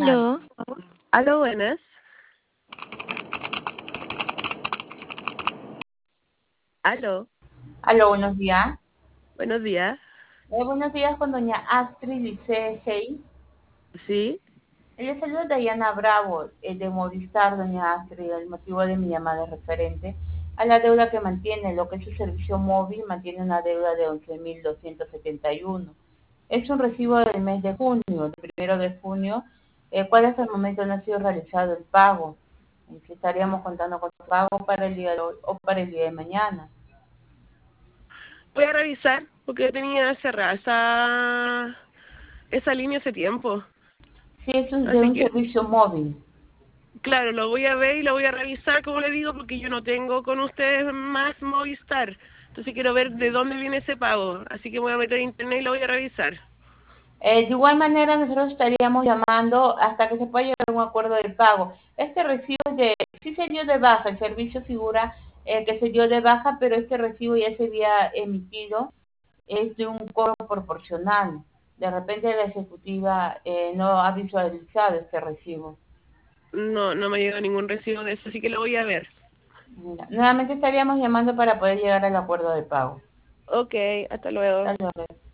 Aló, Aló, buenas. Aló, Aló, buenos días. buenos días. Buenos días con doña Astrid Lice Hey. Sí, Le saluda Dayana Bravo, de Movistar, doña Astrid. El motivo de mi llamada es referente a la deuda que mantiene, lo que es su servicio móvil, mantiene una deuda de 11.271. Es un recibo del mes de junio, del 1 de junio, el cual hasta el momento no ha sido realizado el pago. Si estaríamos contando con el pago para el día de hoy o para el día de mañana. voy a revisar porque tenía cerrada esa línea hace tiempo. Sí, es de Así un que, servicio móvil. claro, lo voy a ver y lo voy a revisar, como le digo, porque yo no tengo con ustedes más Movistar. Entonces quiero ver de dónde viene ese pago. Así que voy a meter en internet y lo voy a revisar. De igual manera, nosotros estaríamos llamando hasta que se pueda llegar a un acuerdo del pago. Este recibo sí se dio de baja, el servicio figura que se dio de baja, pero este recibo ya se había emitido, es de un cobro proporcional. De repente la ejecutiva no ha visualizado este recibo. No, no me llega ningún recibo de eso, así que lo voy a ver. Mira, nuevamente estaríamos llamando para poder llegar al acuerdo de pago. Ok, hasta luego. Hasta luego.